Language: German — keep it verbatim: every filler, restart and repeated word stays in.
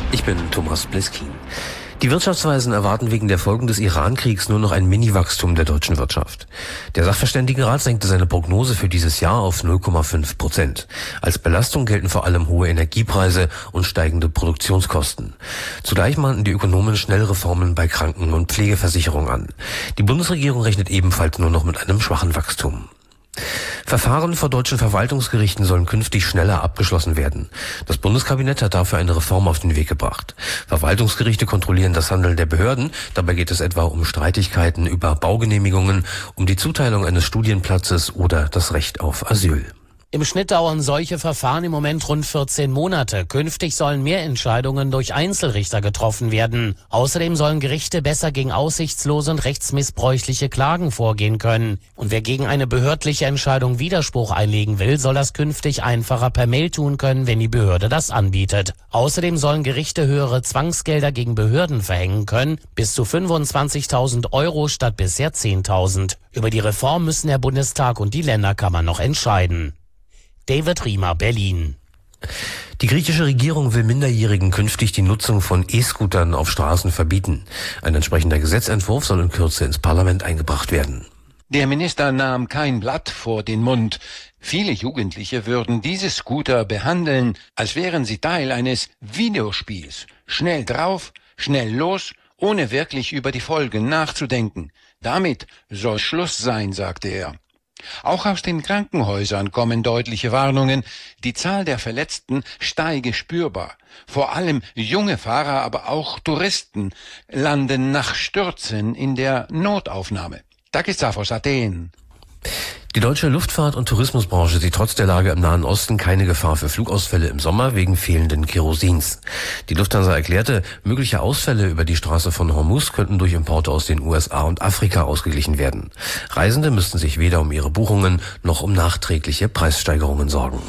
Ich bin Thomas Bliskin. Die Wirtschaftsweisen erwarten wegen der Folgen des Iran-Kriegs nur noch ein Mini-Wachstum der deutschen Wirtschaft. Der Sachverständigenrat senkte seine Prognose für dieses Jahr auf null Komma fünf Prozent. Als Belastung gelten vor allem hohe Energiepreise und steigende Produktionskosten. Zugleich mahnten die Ökonomen schnelle Reformen bei Kranken- und Pflegeversicherung an. Die Bundesregierung rechnet ebenfalls nur noch mit einem schwachen Wachstum. Verfahren vor deutschen Verwaltungsgerichten sollen künftig schneller abgeschlossen werden. Das Bundeskabinett hat dafür eine Reform auf den Weg gebracht. Verwaltungsgerichte kontrollieren das Handeln der Behörden. Dabei geht es etwa um Streitigkeiten über Baugenehmigungen, um die Zuteilung eines Studienplatzes oder das Recht auf Asyl. Im Schnitt dauern solche Verfahren im Moment rund vierzehn Monate. Künftig sollen mehr Entscheidungen durch Einzelrichter getroffen werden. Außerdem sollen Gerichte besser gegen aussichtslose und rechtsmissbräuchliche Klagen vorgehen können. Und wer gegen eine behördliche Entscheidung Widerspruch einlegen will, soll das künftig einfacher per Mail tun können, wenn die Behörde das anbietet. Außerdem sollen Gerichte höhere Zwangsgelder gegen Behörden verhängen können, bis zu fünfundzwanzigtausend Euro statt bisher zehntausend. Über die Reform müssen der Bundestag und die Länderkammern noch entscheiden. David Riemer, Berlin. Die griechische Regierung will Minderjährigen künftig die Nutzung von E-Scootern auf Straßen verbieten. Ein entsprechender Gesetzentwurf soll in Kürze ins Parlament eingebracht werden. Der Minister nahm kein Blatt vor den Mund. Viele Jugendliche würden diese Scooter behandeln, als wären sie Teil eines Videospiels. Schnell drauf, schnell los, ohne wirklich über die Folgen nachzudenken. Damit soll Schluss sein, sagte er. Auch aus den Krankenhäusern kommen deutliche Warnungen. Die Zahl der Verletzten steige spürbar. Vor allem junge Fahrer, aber auch Touristen landen nach Stürzen in der Notaufnahme. Takis Zaphos, Athen. Die deutsche Luftfahrt- und Tourismusbranche sieht trotz der Lage im Nahen Osten keine Gefahr für Flugausfälle im Sommer wegen fehlenden Kerosins. Die Lufthansa erklärte, mögliche Ausfälle über die Straße von Hormuz könnten durch Importe aus den U S A und Afrika ausgeglichen werden. Reisende müssten sich weder um ihre Buchungen noch um nachträgliche Preissteigerungen sorgen.